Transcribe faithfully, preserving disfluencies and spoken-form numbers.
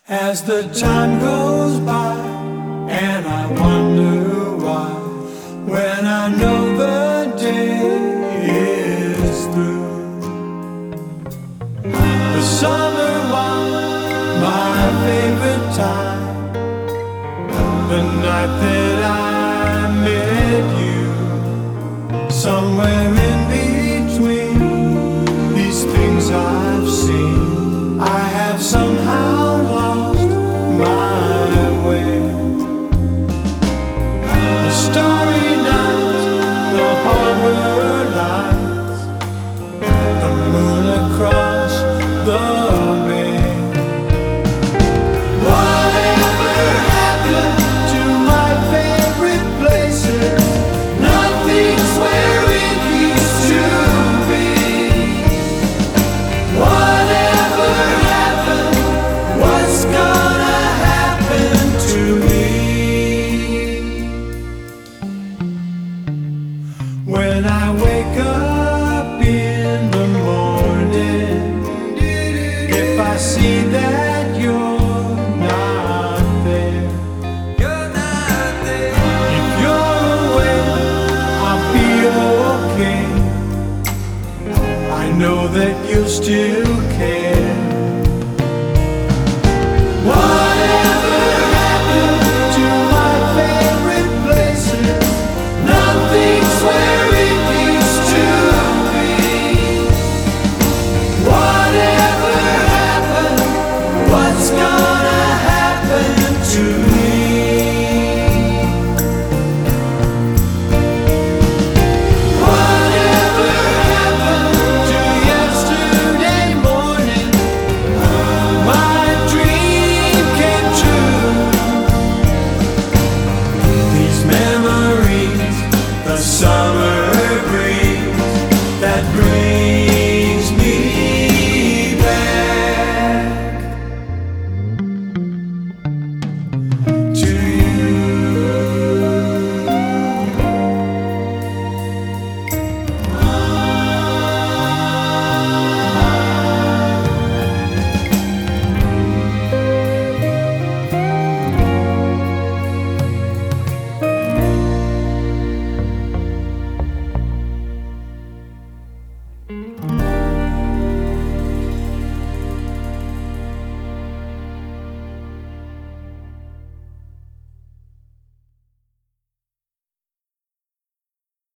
As the time goes by, and I wonder why, when I know the day is through. The summer was my favorite time, the night that I met you. Somewhere in between these things I've seen, I have somehow lost my way. The starry night, the harbor lights, the moon across the bay. Whatever happened to my favorite places? Nothing's where it used to be. Whatever happened, what's gonna happen to me? When I wake up in the morning, if I see that you're not there, you're not there. If you're away, I'll be okay. I know that you'll still